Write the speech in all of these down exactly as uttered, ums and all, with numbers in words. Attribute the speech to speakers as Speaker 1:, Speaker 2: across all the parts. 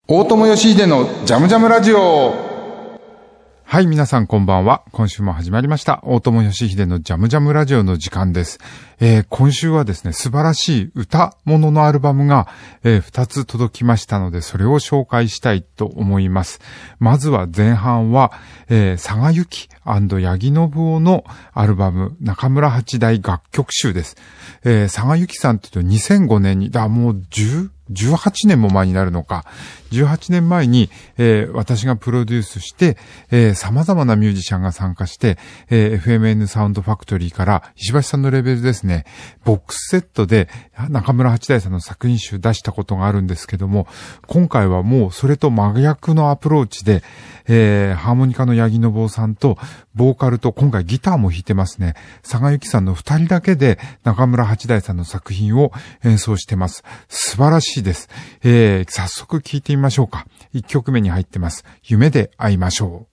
Speaker 1: 大友義秀のジャムジャムラジオ。
Speaker 2: はい、皆さんこんばんは。今週も始まりました。大友義秀のジャムジャムラジオの時間です。えー、今週はですね、素晴らしい歌物のアルバムが、えー、ふたつ届きましたので、それを紹介したいと思います。まずは前半は、えー、佐賀由紀&八木信夫のアルバム、中村八大楽曲集です。えー、佐賀由紀さんって言うとにせんごねんに、だ、もうじゅう、じゅうはちねんも前になるのか。じゅうはちねんまえに、えー、私がプロデュースして、えー、様々なミュージシャンが参加して、えー、エフエムエヌ サウンドファクトリーから石橋さんのレベルですね、ボックスセットで中村八大さんの作品集出したことがあるんですけども、今回はもうそれと真逆のアプローチで、えー、ハーモニカの八木信夫さんと、ボーカルと今回ギターも弾いてますね。佐賀由紀さんの二人だけで中村八大さんの作品を演奏してます。素晴らしいです。えー、早速聴いてみましょうか。一曲目に入ってます。夢で会いましょう。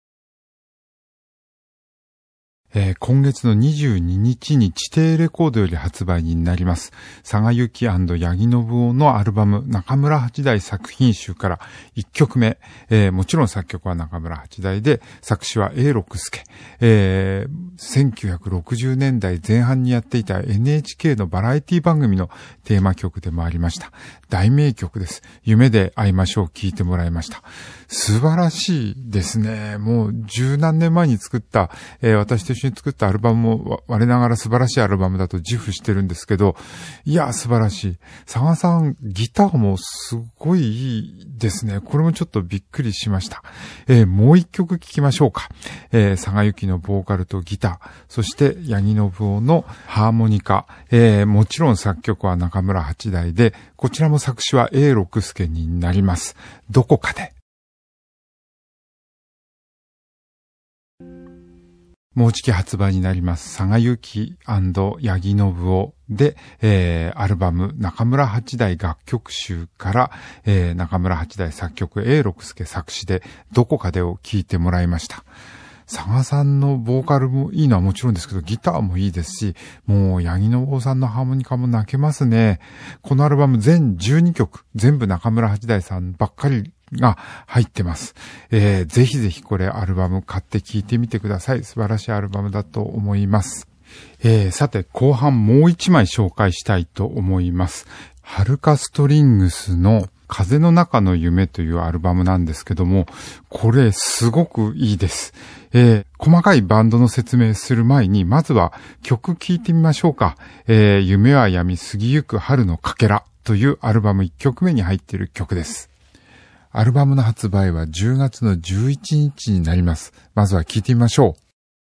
Speaker 2: えー、今月のにじゅうににちに地底レコードより発売になります。佐賀由紀&八木信夫のアルバム中村八大作品集からいっきょくめ、えー、もちろん作曲は中村八大で、作詞は永六輔。えー、せんきゅうひゃくろくじゅうねんだいぜん半にやっていた エヌエイチケー のバラエティ番組のテーマ曲でもありました。大名曲です。夢で会いましょう、聴いてもらいました。素晴らしいですね。もう十何年前に作った、えー、私と一緒に作ったアルバムも我ながら素晴らしいアルバムだと自負してるんですけど、いや素晴らしい。佐賀さんギターもすごいいいですね。これもちょっとびっくりしました。えー、もう一曲聴きましょうか。えー、佐賀由紀のボーカルとギター、そして八木信夫のハーモニカ、えー、もちろん作曲は中村八大で、こちらも作詞は永六輔になります。どこかで。もうじき発売になります。佐賀由紀&八木信夫で、えー、アルバム中村八大楽曲集から、えー、中村八大作曲永六輔作詞でどこかでを聴いてもらいました。佐賀さんのボーカルもいいのはもちろんですけど、ギターもいいですし、もう八木信夫さんのハーモニカも泣けますね。このアルバム全じゅうにきょく、全部中村八大さんばっかりが入ってます。えー、ぜひぜひこれアルバム買って聴いてみてください。素晴らしいアルバムだと思います。えー、さて後半もう一枚紹介したいと思います。はるかストリングスの風の中の夢というアルバムなんですけども、これすごくいいです。えー、細かいバンドの説明する前に、まずは曲聴いてみましょうか。えー、夢は闇過ぎゆく春のかけらというアルバムいっきょくめに入っている曲です。アルバムの発売はじゅうがつのじゅういちにちになります。まずは聴いてみましょう。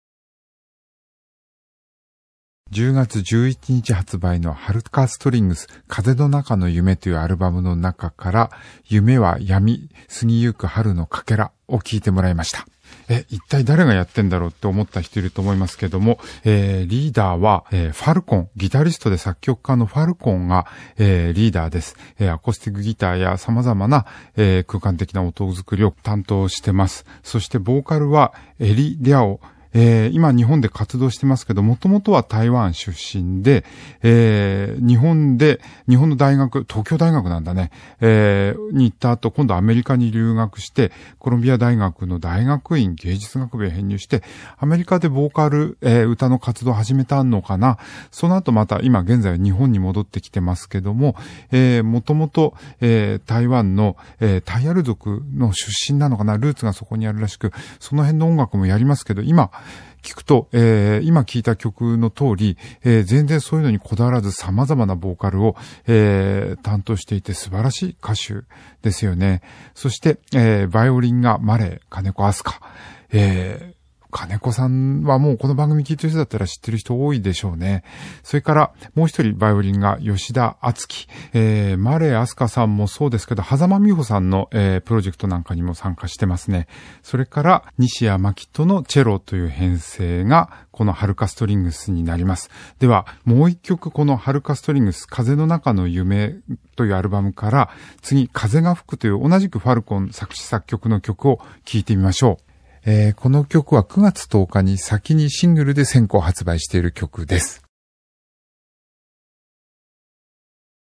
Speaker 2: じゅうがつじゅういちにち発売のはるかストリングス風の中の夢というアルバムの中から夢は闇過ぎゆく春のかけらを聴いてもらいました。え、一体誰がやってんだろうって思った人いると思いますけども、えー、リーダーは、えー、ファルコン、ギタリストで作曲家のファルコンが、えー、リーダーです。えー、アコースティックギターや様々な、えー、空間的な音作りを担当してます。そしてボーカルはエリ・リャオ、えー、今日本で活動してますけど、もともとは台湾出身で、えー、日本で、日本の大学、東京大学なんだね、えー、に行った後、今度アメリカに留学して、コロンビア大学の大学院芸術学部へ編入して、アメリカでボーカル、えー、歌の活動を始めたのかな。その後また、今現在は日本に戻ってきてますけども、えー、もともと、えー、台湾の、えー、タイアル族の出身なのかな、ルーツがそこにあるらしく、その辺の音楽もやりますけど、今、聞くと、えー、今聴いた曲の通り、えー、全然そういうのにこだわらず様々なボーカルを、えー、担当していて素晴らしい歌手ですよね。そして、えー、バイオリンがマレー金子飛鳥。えー金子さんはもうこの番組聞いてる人だったら知ってる人多いでしょうね。それからもう一人バイオリンが吉田敦樹。えー、マレー飛鳥さんもそうですけど、狭間美穂さんの、えー、プロジェクトなんかにも参加してますね。それから西谷真紀とのチェロという編成がこのはるかストリングスになります。ではもう一曲このはるかストリングス風の中の夢というアルバムから次風が吹くという同じくファルコン作詞作曲の曲を聴いてみましょう。えー、この曲はくがつとおかに先にシングルで先行発売している曲です。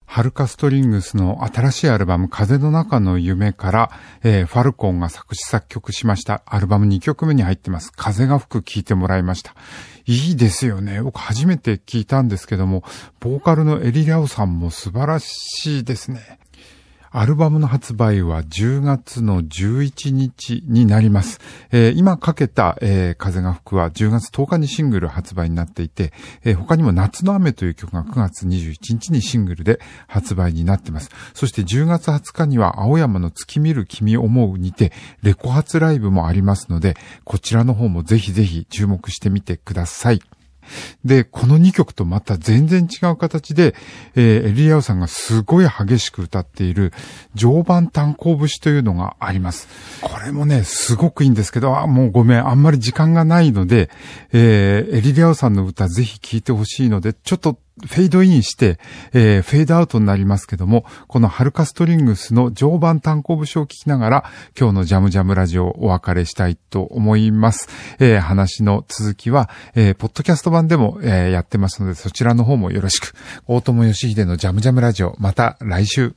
Speaker 2: ハルカストリングスの新しいアルバム風の中の夢から、えー、ファルコンが作詞作曲しましたアルバムにきょくめに入ってます。風が吹く聴いてもらいました。いいですよね。僕初めて聞いたんですけども、ボーカルのエリリャオさんも素晴らしいですね。アルバムの発売はじゅうがつのじゅういちにちになります。えー、今かけた、えー、風が吹くはじゅうがつとおかにシングル発売になっていて、えー、他にも夏の雨という曲がくがつにじゅういちにちにシングルで発売になっています。そしてじゅうがつはつかには青山の月見る君思うにてレコ発ライブもありますので、こちらの方もぜひぜひ注目してみてください。で、このにきょくとまた全然違う形で、えー、エリリャオさんがすごい激しく歌っている常磐炭鉱節というのがあります。これもね、すごくいいんですけど、あ、もうごめん、あんまり時間がないので、えー、エリリャオさんの歌ぜひ聴いてほしいので、ちょっとフェードインして、えー、フェードアウトになりますけども、このハルカストリングスの常磐炭鉱節を聞きながら、今日のジャムジャムラジオをお別れしたいと思います。えー、話の続きは、えー、ポッドキャスト版でも、えー、やってますので、そちらの方もよろしく。大友義秀のジャムジャムラジオ、また来週。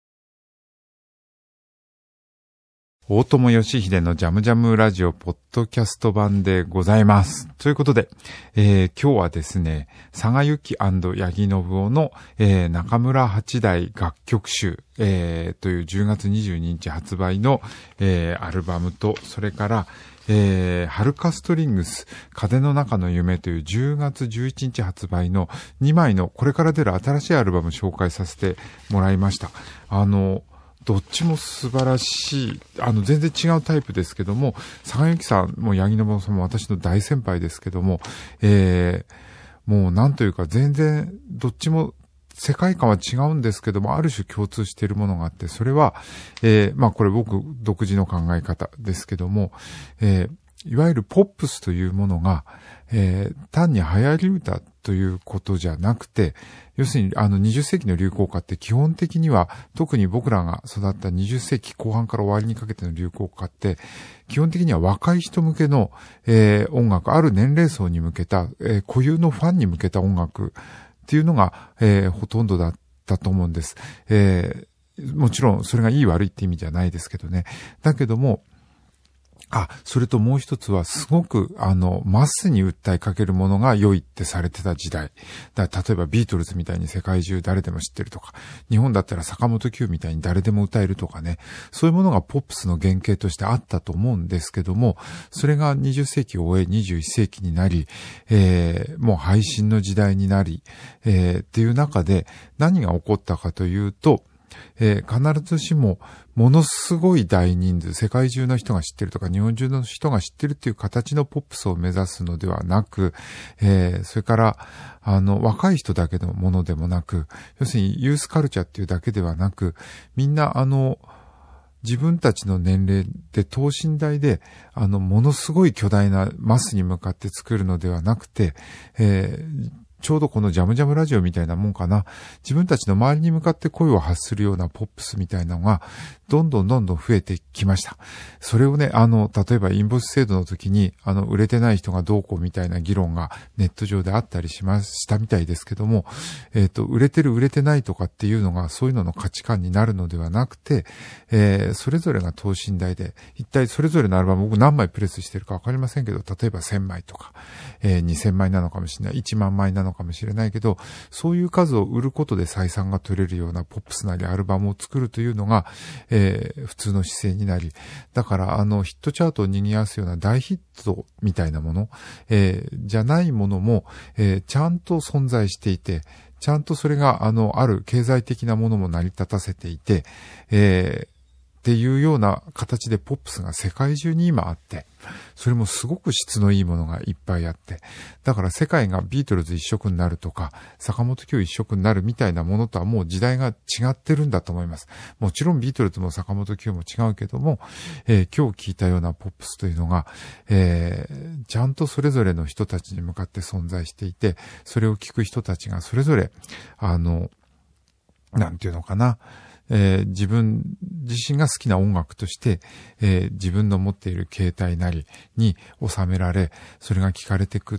Speaker 2: 大友義秀のジャムジャムラジオポッドキャスト版でございます。ということで、えー、今日はですね、佐賀由紀&八木信夫の、えー、中村八大楽曲集、えー、というじゅうがつにじゅうににち発売の、えー、アルバムと、それから、えー、ハルカストリングス風の中の夢というじゅうがつじゅういちにち発売のにまいのこれから出る新しいアルバムを紹介させてもらいました。あの、どっちも素晴らしい、あの、全然違うタイプですけども、佐賀由紀さんも八木信夫さんも私の大先輩ですけども、えー、もうなんというか全然、どっちも世界観は違うんですけども、ある種共通しているものがあって、それは、えー、まあこれ僕独自の考え方ですけども、えー、いわゆるポップスというものが、えー、単に流行り歌ということじゃなくて、要するにあのにじゅっせいきの流行歌って基本的には、特に僕らが育ったにじゅっせいきこう半から終わりにかけての流行歌って、基本的には若い人向けの、えー、音楽、ある年齢層に向けた、えー、固有のファンに向けた音楽っていうのが、えー、ほとんどだったと思うんです。えー、もちろんそれがいい悪いって意味じゃないですけどね。だけども、あ、それともう一つはすごくあのマスに訴えかけるものが良いってされてた時代。だから例えばビートルズみたいに世界中誰でも知ってるとか、日本だったら坂本九みたいに誰でも歌えるとかね、そういうものがポップスの原型としてあったと思うんですけども、それがにじゅっせいきを終えにじゅういっせいきになり、えー、もう配信の時代になり、えー、っていう中で何が起こったかというと、えー、必ずしもものすごい大人数、世界中の人が知ってるとか日本中の人が知ってるっていう形のポップスを目指すのではなく、えー、それからあの若い人だけのものでもなく、要するにユースカルチャーっていうだけではなく、みんなあの自分たちの年齢で等身大であのものすごい巨大なマスに向かって作るのではなくて、えーちょうどこのジャムジャムラジオみたいなもんかな。自分たちの周りに向かって声を発するようなポップスみたいなのが、どんどんどんどん増えてきました。それをね、あの、例えばインボイス制度の時に、あの、売れてない人がどうこうみたいな議論がネット上であったりしましたみたいですけども、えっと、売れてる売れてないとかっていうのが、そういうのの価値観になるのではなくて、えー、それぞれが等身大で、一体それぞれのアルバム、僕何枚プレスしてるかわかりませんけど、例えばせんまいとか、えー、にせんまいなのかもしれない、いちまんまいなのかもしれないけど、そういう数を売ることで採算が取れるようなポップスなりアルバムを作るというのが、えー、普通の姿勢になり、だからあのヒットチャートを賑わすような大ヒットみたいなもの、えー、じゃないものも、えー、ちゃんと存在していて、ちゃんとそれがあのある経済的なものも成り立たせていて、えーっていうような形でポップスが世界中に今あって、それもすごく質のいいものがいっぱいあって、だから世界がビートルズ一色になるとか、坂本九一色になるみたいなものとはもう時代が違ってるんだと思います。もちろんビートルズも坂本九も違うけども、えー、今日聞いたようなポップスというのが、えー、ちゃんとそれぞれの人たちに向かって存在していて、それを聞く人たちがそれぞれ、あの、なんていうのかな、えー、自分自身が好きな音楽として、えー、自分の持っている形態なりに収められ、それが聞かれていくっ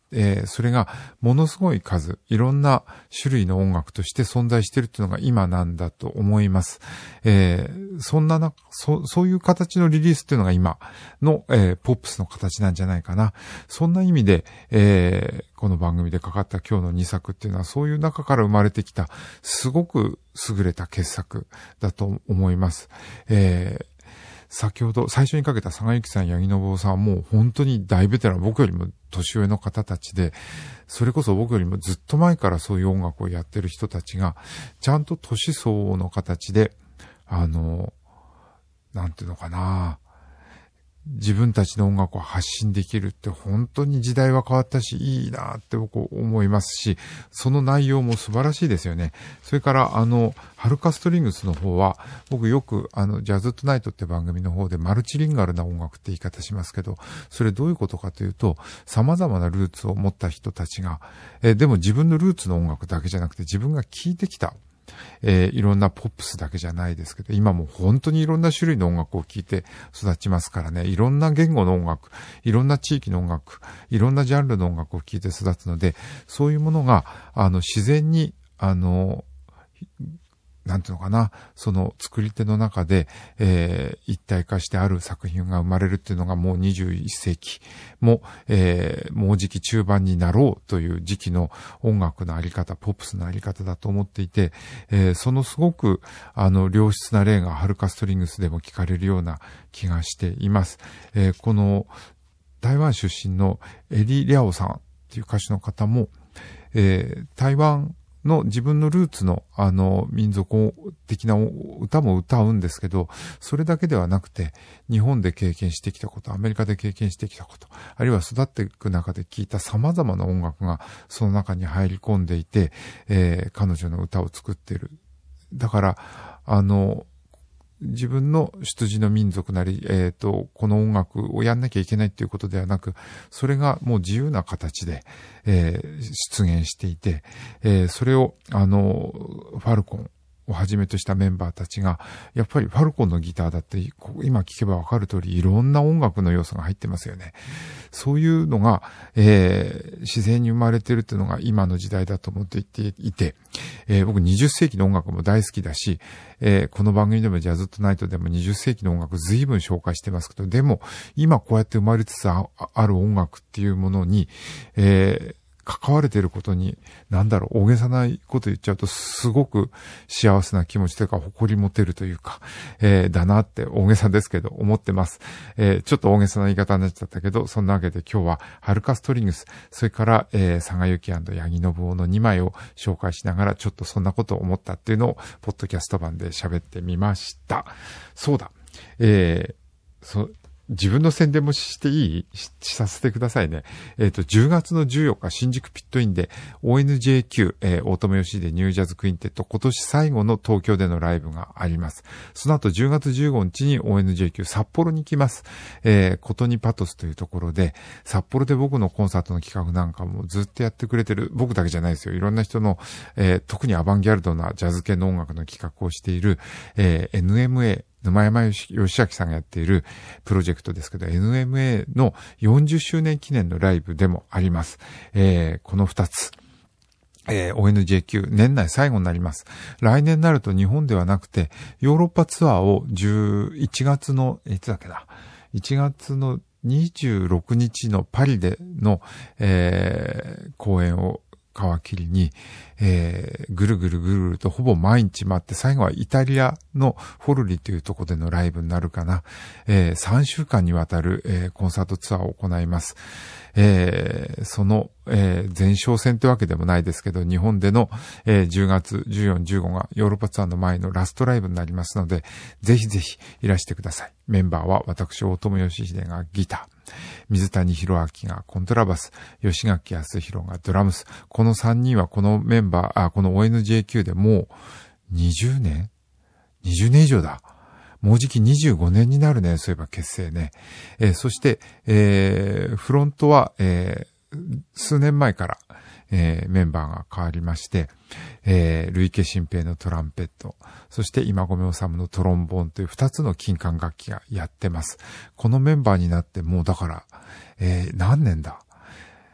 Speaker 2: えー、それがものすごい数、いろんな種類の音楽として存在しているっていうのが今なんだと思います。えー、そんなな、そ、そういう形のリリースっていうのが今の、えー、ポップスの形なんじゃないかな。そんな意味で、えー、この番組でかかった今日のにさくっていうのはそういう中から生まれてきたすごく優れた傑作だと思います。えー先ほど最初にかけた佐賀由紀さん、八木信夫さんはもう本当に大ベテラン、僕よりも年上の方たちで、それこそ僕よりもずっと前からそういう音楽をやってる人たちが、ちゃんと年相応の形で、あの、なんていうのかな、自分たちの音楽を発信できるって本当に時代は変わったし、いいなって僕思いますし、その内容も素晴らしいですよね。それからあの、ハルカストリングスの方は、僕よくあの、ジャズトゥナイトって番組の方でマルチリンガルな音楽って言い方しますけど、それどういうことかというと、様々なルーツを持った人たちが、えでも自分のルーツの音楽だけじゃなくて自分が聴いてきた、えー、いろんなポップスだけじゃないですけど、今も本当にいろんな種類の音楽を聴いて育ちますからね、いろんな言語の音楽、いろんな地域の音楽、いろんなジャンルの音楽を聴いて育つので、そういうものが、あの、自然に、あの、なんていうのかな、その作り手の中で、えー、一体化してある作品が生まれるっていうのがもうにじゅういっせいきも、えー、もうじき中盤になろうという時期の音楽のあり方、ポップスのあり方だと思っていて、えー、そのすごく、あの、良質な例がハルカストリングスでも聞かれるような気がしています。えー、この台湾出身のエリ・リャオさんっていう歌手の方も、えー、台湾の自分のルーツのあの民族的な歌も歌うんですけど、それだけではなくて日本で経験してきたこと、アメリカで経験してきたこと、あるいは育っていく中で聴いた様々な音楽がその中に入り込んでいて、えー、彼女の歌を作っている。だからあの自分の出自の民族なり、えっと、この音楽をやんなきゃいけないっていうことではなく、それがもう自由な形で、えー、出現していて、えー、それを、あの、ファルコンをはじめとしたメンバーたちが、やっぱりファルコンのギターだって、今聴けばわかる通り、いろんな音楽の要素が入ってますよね。そういうのが、えー、自然に生まれてるっていうのが今の時代だと思っていて、えー、僕にじゅっせいきの音楽も大好きだし、えー、この番組でもジャズトゥナイトでもにじゅっせいきの音楽随分紹介してますけど、でも今こうやって生まれつつある音楽っていうものに、えー関われていることに、なんだろう、大げさなこと言っちゃうと、すごく幸せな気持ちというか、誇り持てるというか、えー、だなって大げさですけど、思ってます。えー、ちょっと大げさな言い方になっちゃったけど、そんなわけで今日は、ハルカストリングス、それから、えー、佐賀由紀&八木信夫のにまいを紹介しながら、ちょっとそんなことを思ったっていうのを、ポッドキャスト版で喋ってみました。そうだ。えー、そ、自分の宣伝もしていい し, しさせてくださいね。えっ、ー、と、じゅうがつのじゅうよっか、新宿ピットインで オーエヌジェーキュー、えー、大友義でニュージャズクインテット、今年最後の東京でのライブがあります。その後じゅうがつじゅうごにちに オーエヌジェーキュー 札幌に来ます。えー、コトニパトスというところで、札幌で僕のコンサートの企画なんかもずっとやってくれてる、僕だけじゃないですよ。いろんな人の、えー、特にアバンギャルドなジャズ系の音楽の企画をしている、えー、エヌエムエー、沼山義明さんがやっているプロジェクトですけど、エヌエムエー のよんじゅっしゅうねん記念のライブでもあります。えー、このふたつ。えー、オーエヌジェーキュー 年内最後になります。来年になると日本ではなくて、ヨーロッパツアーをじゅういちがつの、いつだっけな、いちがつのにじゅうろくにちのパリでの、えー、公演を皮切りに、えー、ぐるぐるぐるぐるとほぼ毎日回って、最後はイタリアのフォルリというところでのライブになるかな。えー、さんしゅうかんにわたる、えー、コンサートツアーを行います。えー、その、えー、前哨戦ってわけでもないですけど、日本での、えー、じゅうがつじゅうよっか、じゅうごがヨーロッパツアーの前のラストライブになりますので、ぜひぜひいらしてください。メンバーは私、大友義秀がギター、水谷博明がコントラバス、吉垣康弘がドラムス。このさんにんはこのメンバー、あ、この オーエヌジェーキュー でもうにじゅうねん ?にじゅう 年以上だ。もうじきにじゅうごねんになるね。そういえば結成ね。えー、そして、えー、フロントは、えー、数年前から、えー、メンバーが変わりまして、えー、累計新平のトランペット、そして今込治のトロンボーンという二つの金管楽器がやってます。このメンバーになってもうだから、えー、何年だ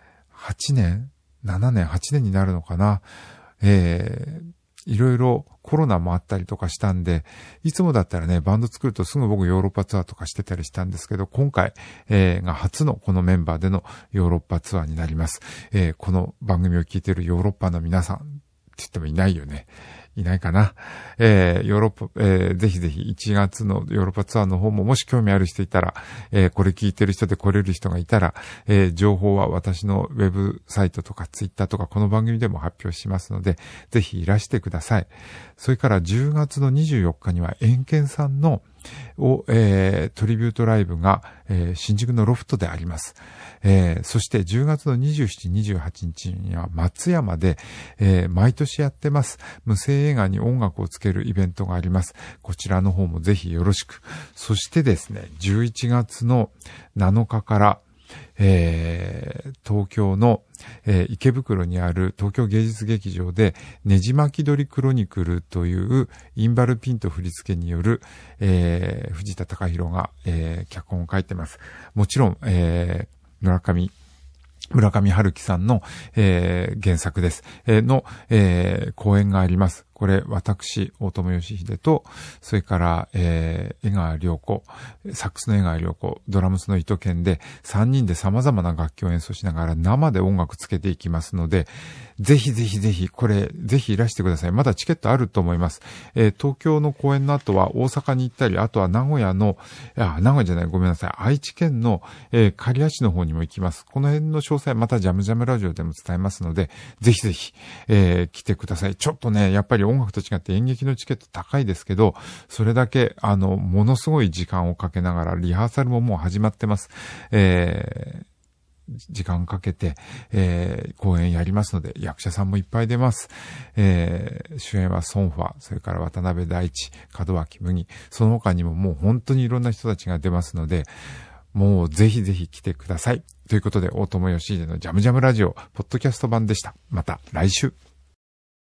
Speaker 2: はちねん ?ななねん ?はちねんになるのかな。えー、いろいろコロナもあったりとかしたんで、いつもだったらね、バンド作るとすぐ僕ヨーロッパツアーとかしてたりしたんですけど、今回、えー、が初のこのメンバーでのヨーロッパツアーになります。えー、この番組を聞いているヨーロッパの皆さんって言ってもいないよね。いないかな。えー、ヨーロッパ、えー、ぜひぜひいちがつのヨーロッパツアーの方ももし興味ある人いたら、えー、これ聞いてる人で来れる人がいたら、えー、情報は私のウェブサイトとかツイッターとかこの番組でも発表しますので、ぜひいらしてください。それからじゅうがつのにじゅうよっかにはエンケンさんのを、えー、トリビュートライブが、えー、新宿のロフトであります。えー、そしてじゅうがつのにじゅうしち、にじゅうはちにちには松山で、えー、毎年やってます無声映画に音楽をつけるイベントがあります。こちらの方もぜひよろしく。そしてですね、じゅういちがつのなのかからえー、東京の、えー、池袋にある東京芸術劇場でねじ巻き鳥クロニクルというインバルピント振り付けによる、えー、藤田貴弘が、えー、脚本を書いてます。もちろん、えー、村上村上春樹さんの、えー、原作です。えー、の、えー、公演があります。これ、私、大友義秀と、それから、えー、江川良子、サックスの江川良子、ドラムスの糸健で、さんにんで様々な楽器を演奏しながら生で音楽つけていきますので、ぜひぜひぜひ、これ、ぜひいらしてください。まだチケットあると思います。えー、東京の公演の後は大阪に行ったり、あとは名古屋の、いや、名古屋じゃない、ごめんなさい。愛知県の、えー、刈谷市の方にも行きます。この辺の詳細、またジャムジャムラジオでも伝えますので、ぜひぜひ、えー、来てください。ちょっとね、やっぱり音楽と違って演劇のチケット高いですけど、それだけ、あの、ものすごい時間をかけながら、リハーサルももう始まってます。えー時間かけて、えー、公演やりますので、役者さんもいっぱい出ます。えー、主演はソンファ、それから渡辺大地、門脇麦、その他にももう本当にいろんな人たちが出ますので、もうぜひぜひ来てください。ということで、大友義秀のジャムジャムラジオ、ポッドキャスト版でした。また来週。